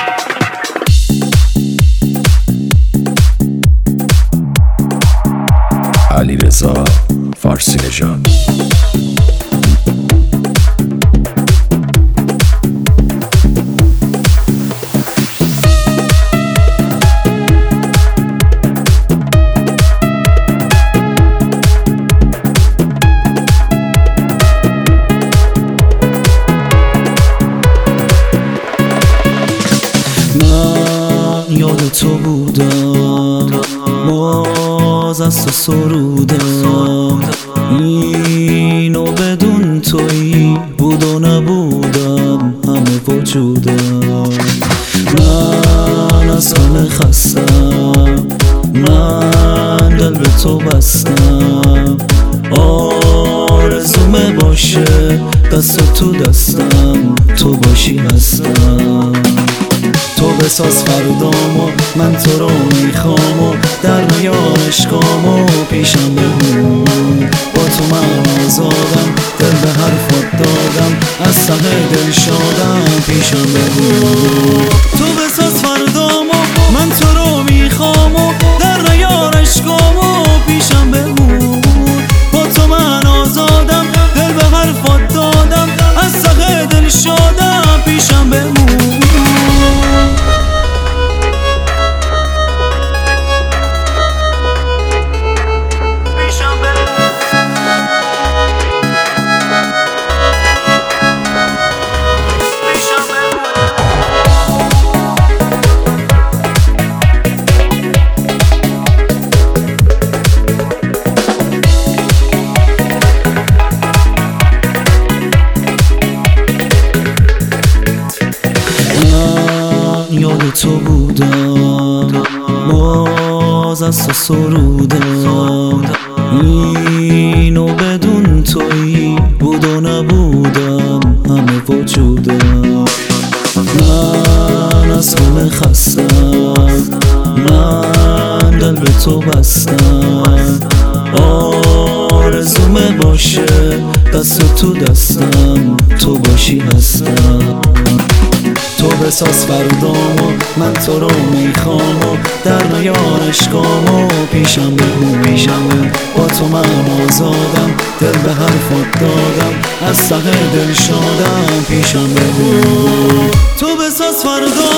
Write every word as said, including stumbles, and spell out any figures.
علیرضا فارسی نژاد. من یاد تو بودم، باز از تو سرودم، اینو بدون تویی بود و نبودم همه وجودم. من از همه خستم، من دل به تو بستم، آرزومه باشه دست تو دستم، تو باشی هستم. تو بساز فردامو، من تو رو میخوام و در نیار عشقامو پیشم بمون. با تو من آزادم، دل به حرفات دادم، از ته دل شادم پیشم بمون. تو بساز فردامو، من تو رو میخوام و در نیار عشقامو پیشم بمون. با تو من آزادم، دل به حرفات دادم، از ته دل شادم پیشم بمون. یاد تو بودم، باز از تو سرودم، اینو بدون تویی بود و نبودم همه وجودم. من از همه خستم، من دل به تو بستم، آرزومه باشه دست تو دستم، تو باشی هستم. تو بساز فردامو، من تو رو میخوام و در نیار عشقامو پیشم بمون. با تو من آزادم، دل به حرفات دادم، از ته دل شادم پیشم بمون. تو بساز فردامو